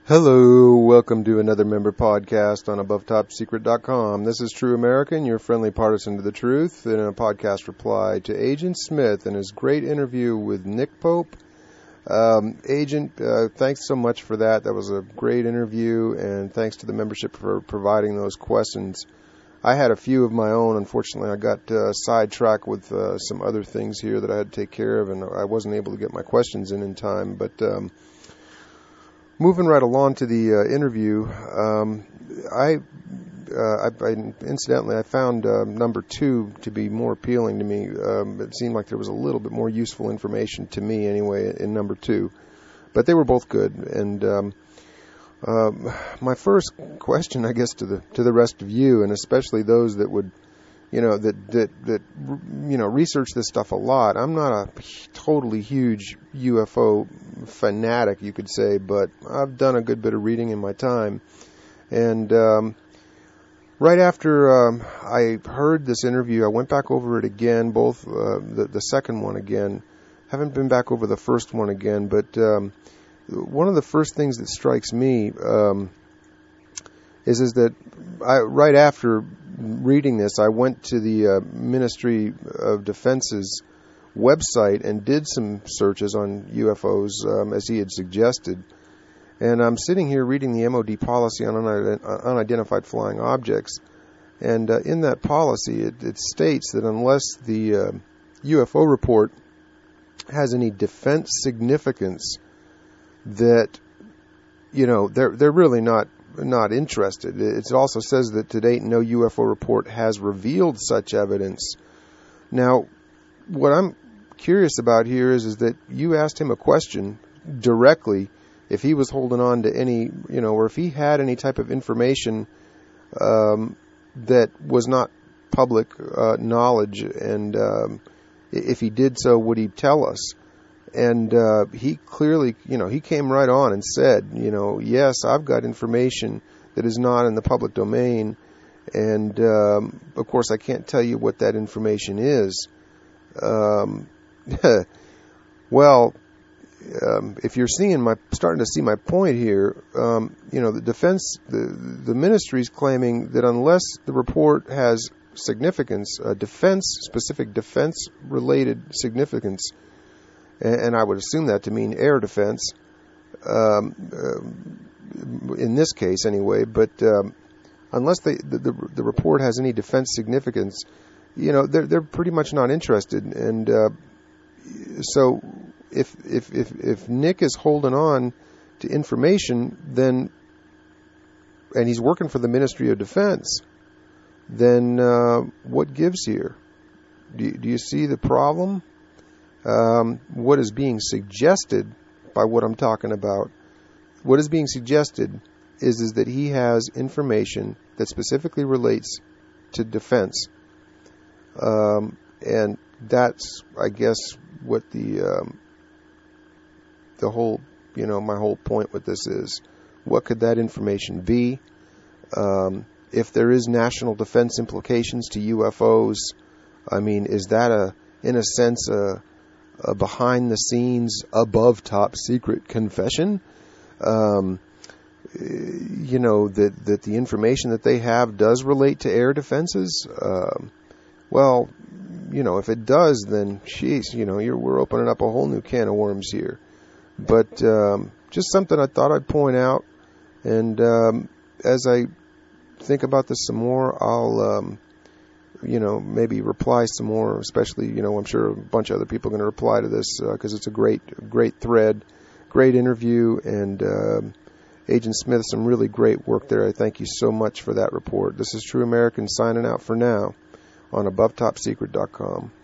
Hello, welcome to another member podcast on AboveTopSecret.com. This is True American, your friendly partisan to the truth, in a podcast reply to Agent Smith and his great interview with Nick Pope. Agent, thanks so much for that. That was a great interview, and thanks to the membership for providing those questions. I had a few of my own. Unfortunately, I got sidetracked with some other things here that I had to take care of, and I wasn't able to get my questions in time, but moving right along to the interview, incidentally, I found number 2 to be more appealing to me. It seemed like there was a little bit more useful information to me, anyway, in number 2. But they were both good. And my first question, I guess, to the rest of you, and especially those that would, research this stuff a lot. I'm not a totally huge UFO fanatic, you could say, but I've done a good bit of reading in my time. And right after I heard this interview, I went back over it again, both the second one again. Haven't been back over the first one again, but one of the first things that strikes me is that right after reading this, I went to the Ministry of Defense's website and did some searches on UFOs, as he had suggested. And I'm sitting here reading the MOD policy on unidentified flying objects. And in that policy, it states that unless the UFO report has any defense significance, that, they're really not interested. It also says that to date no UFO report has revealed such evidence. Now, what I'm curious about here is that you asked him a question directly if he was holding on to any, or if he had any type of information that was not public knowledge, and if he did so, would he tell us? And he clearly, he came right on and said, yes, I've got information that is not in the public domain. And, of course, I can't tell you what that information is. Well, if you're starting to see my point here, the defense, the ministry's claiming that unless the report has significance, specific defense-related significance, and I would assume that to mean air defense, in this case anyway, but unless the report has any defense significance, they're pretty much not interested. And so if Nick is holding on to information, then, and he's working for the Ministry of Defense, then what gives here? Do you see the problem? What is being suggested by what I'm talking about, what is being suggested is that he has information that specifically relates to defense. And that's, I guess, what the whole, my whole point with this is. What could that information be? If there is national defense implications to UFOs, I mean, is that in a sense, a behind-the-scenes, above-top secret confession? That the information that they have does relate to air defenses? Well, if it does, then, we're opening up a whole new can of worms here. But just something I thought I'd point out, and as I think about this some more, I'll maybe reply some more, especially, I'm sure a bunch of other people are going to reply to this because it's a great thread, great interview, and Agent Smith, some really great work there. I thank you so much for that report. This is True American signing out for now on AboveTopSecret.com.